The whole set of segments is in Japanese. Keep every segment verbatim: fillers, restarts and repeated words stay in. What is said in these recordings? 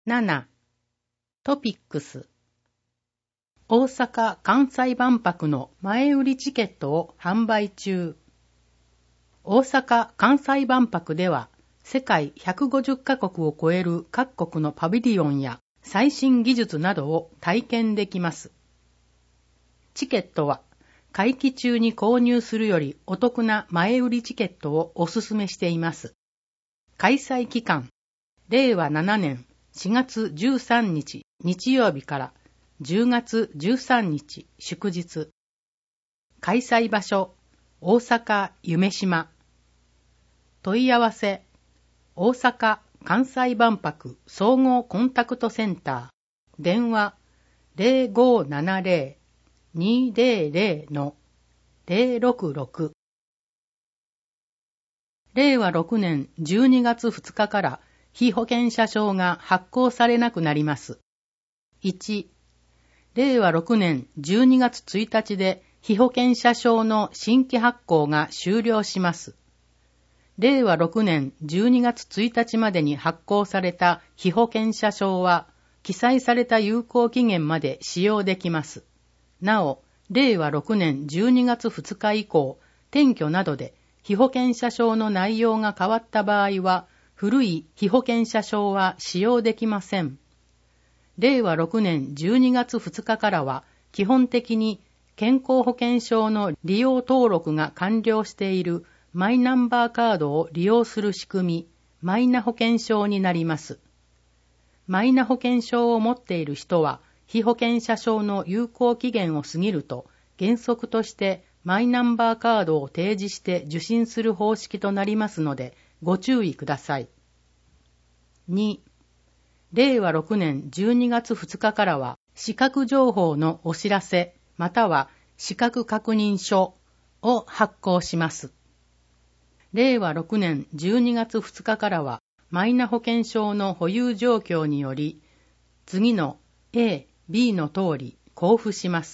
なな. トピックス。大阪・関西万博の前売りチケットを販売中。大阪・関西万博では、世界ひゃくごじゅっカ国を超える各国のパビリオンや最新技術などを体験できます。チケットは、会期中に購入するよりお得な前売りチケットをお勧めしています。開催期間、れいわななねんしがつじゅうさんにち日曜日からじゅうがつじゅうさんにち祝日。開催場所、大阪夢洲。問い合わせ、大阪・関西万博総合コンタクトセンター。電話 ゼロごーななゼロ にーゼロゼロ のゼロろくろく。れいわろくねんじゅうにがつふつかから被保険者証が発行されなくなります。いち. れいわろくねんじゅうにがつついたちで被保険者証の新規発行が終了します。れいわろくねんじゅうにがつついたちまでに発行された被保険者証は、記載された有効期限まで使用できます。なお、れいわろくねんじゅうにがつふつか以降、転居などで被保険者証の内容が変わった場合は、古い被保険者証は使用できません。れいわろくねんじゅうにがつふつかからは、基本的に健康保険証の利用登録が完了しているマイナンバーカードを利用する仕組み、マイナ保険証になります。マイナ保険証を持っている人は、被保険者証の有効期限を過ぎると、原則としてマイナンバーカードを提示して受診する方式となりますので、ご注意ください。に. れいわろくねんじゅうにがつふつかからは、資格情報のお知らせ、または資格確認書を発行します。れいわろくねんじゅうにがつふつかからは、マイナ保険証の保有状況により、次の A、B の通り交付します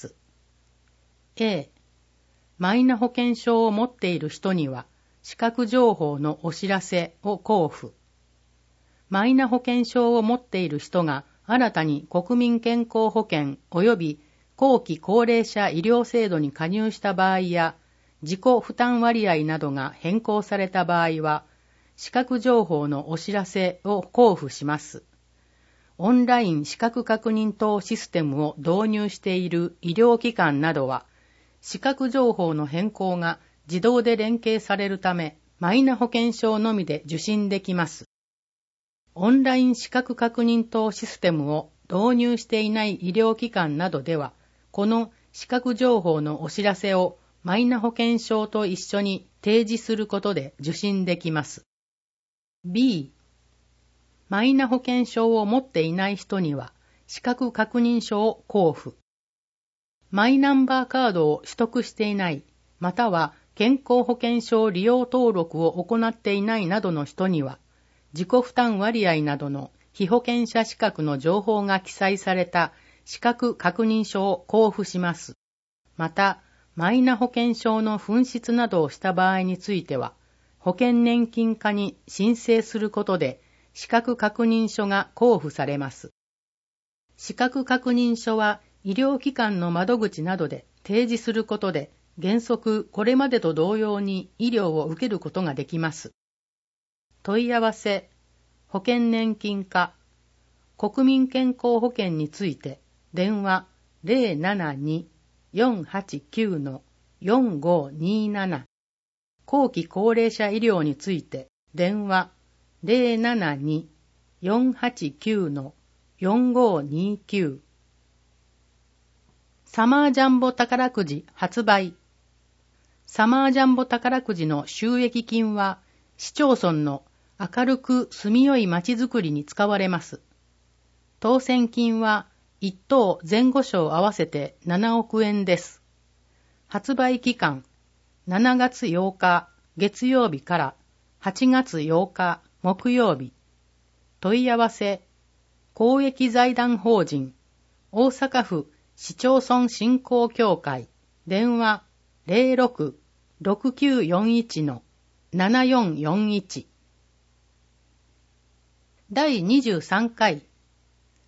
。A、マイナ保険証を持っている人には、資格情報のお知らせを交付。マイナ保険証を持っている人が新たに国民健康保険及び後期高齢者医療制度に加入した場合や、自己負担割合などが変更された場合は、資格情報のお知らせを交付します。オンライン資格確認等システムを導入している医療機関などは、資格情報の変更が自動で連携されるため、マイナ保険証のみで受診できます。オンライン資格確認等システムを導入していない医療機関などでは、この資格情報のお知らせをマイナ保険証と一緒に提示することで受診できます。B、マイナ保険証を持っていない人には、資格確認書を交付。マイナンバーカードを取得していない、または健康保険証利用登録を行っていないなどの人には、自己負担割合などの被保険者資格の情報が記載された資格確認書を交付します。また、マイナ保険証の紛失などをした場合については、保険年金課に申請することで資格確認書が交付されます。資格確認書は医療機関の窓口などで提示することで、原則これまでと同様に医療を受けることができます。問い合わせ、保険年金課、国民健康保険について、電話 ゼロななに よんはちきゅう のよんごになな、後期高齢者医療について、電話 ゼロななに よんはちきゅう のよんごにきゅう。サマージャンボ宝くじ発売。サマージャンボ宝くじの収益金は、市町村の明るく住みよい街づくりに使われます。当選金はいっ等前後賞合わせてななおくえんです。発売期間、しちがつようか月曜日からはちがつようか木曜日。問い合わせ、公益財団法人、大阪府市町村振興協会、電話 ゼロろく ろくきゅうよんいち のななよんよんいち。だいにじゅうさんかい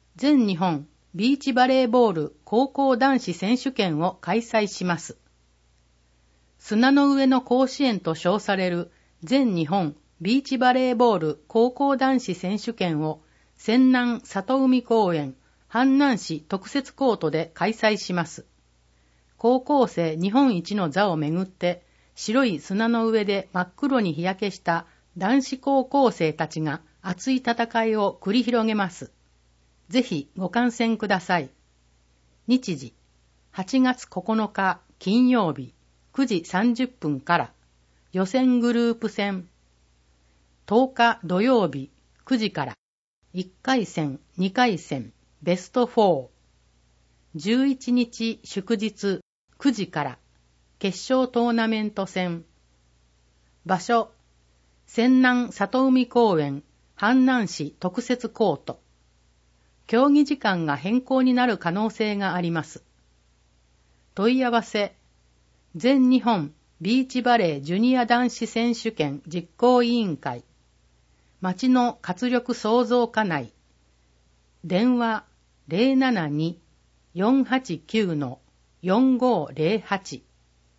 全日本ビーチバレーボール高校男子選手権を開催します。砂の上の甲子園と称される全日本ビーチバレーボール高校男子選手権を泉南里海公園阪南市特設コートで開催します。高校生日本一の座をめぐって白い砂の上で真っ黒に日焼けした男子高校生たちが熱い戦いを繰り広げます。ぜひご観戦ください。日時はちがつここのか金曜日くじさんじゅっぷんから予選グループ戦、とおか土曜日くじからいっかい戦にかい戦ベストフォー、じゅういちにち祝日くじから決勝トーナメント戦、場所泉南里海公園阪南市特設コート、競技時間が変更になる可能性があります。問い合わせ全日本ビーチバレージュニア男子選手権実行委員会、町の活力創造課内、電話 ゼロななに よんはちきゅう よんごゼロはち。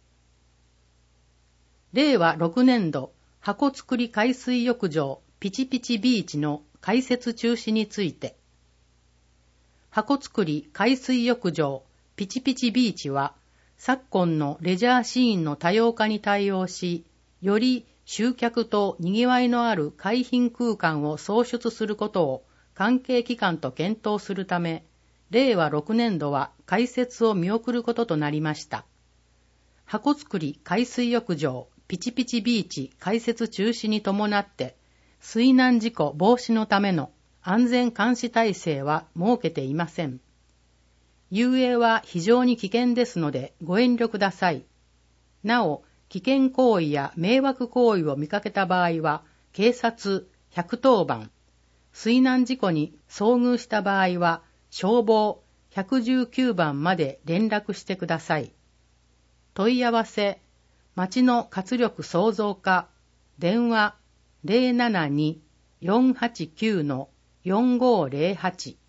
れいわろくねんど箱造り海水浴場ピチピチビーチの開設中止について、箱造り海水浴場ピチピチビーチは昨今のレジャーシーンの多様化に対応し、より集客と賑わいのある海浜空間を創出することを関係機関と検討するため、れいわろくねんどは開設を見送ることとなりました。箱造り海水浴場ピチピチビーチ開設中止に伴って、水難事故防止のための安全監視体制は設けていません。遊泳は非常に危険ですのでご遠慮ください。なお、危険行為や迷惑行為を見かけた場合は、警察ひゃくとおばん、水難事故に遭遇した場合は、消防ひゃくじゅうきゅうばんまで連絡してください。問い合わせ、町の活力創造課、電話 ゼロななに よんはちきゅう よんごゼロはち。